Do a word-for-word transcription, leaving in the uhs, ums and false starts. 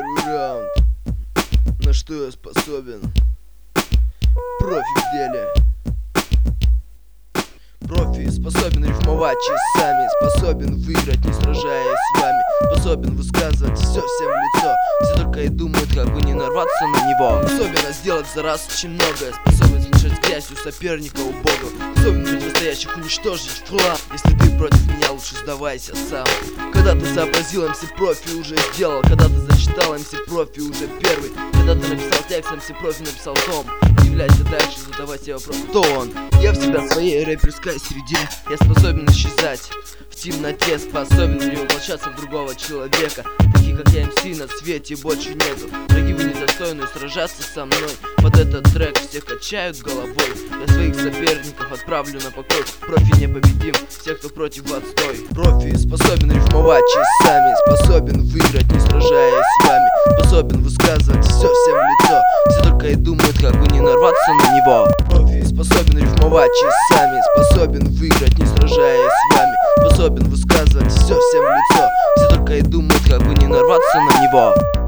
Первый раунд. На что я способен? Профи в деле. Профи способен рифмовать часами, способен выиграть, не сражаясь с вами, способен высказывать все всем в лицо. Все только и думают, как бы не нарваться на него. Способен сделать за раз очень многое, способен смешать грязь у соперника убогого, способен противостоящих уничтожить в хлам. Если ты против меня, лучше сдавайся сам. Когда ты сообразил, эм си Профи уже сделал. Когда ты зачитал, эм си Профи уже первый. Когда ты написал текст, эм си Профи написал том. Удивляйся дальше, задавай себе вопрос, кто он? Я всегда в своей рэперской среде. Я способен исчезать в темноте, способен перевоплощаться в другого человека. Таких как я, эм си, на свете больше нету. Дорогие, вы недостойны сражаться со мной. Под этот трек всех качают головой. Я своих соперников отправлю на покой. Профи непобедим, все, кто против, отстой. Профи способен рифмовать часами, способен выиграть, не сражаясь с вами, способен высказывать все всем в лицо. Все только и думают, как бы не нарваться на него. Профи способен рифмовать часами, способен выиграть, не сражаясь с вами, способен высказывать все всем в лицо. Все только и думают, как бы не нарваться на него.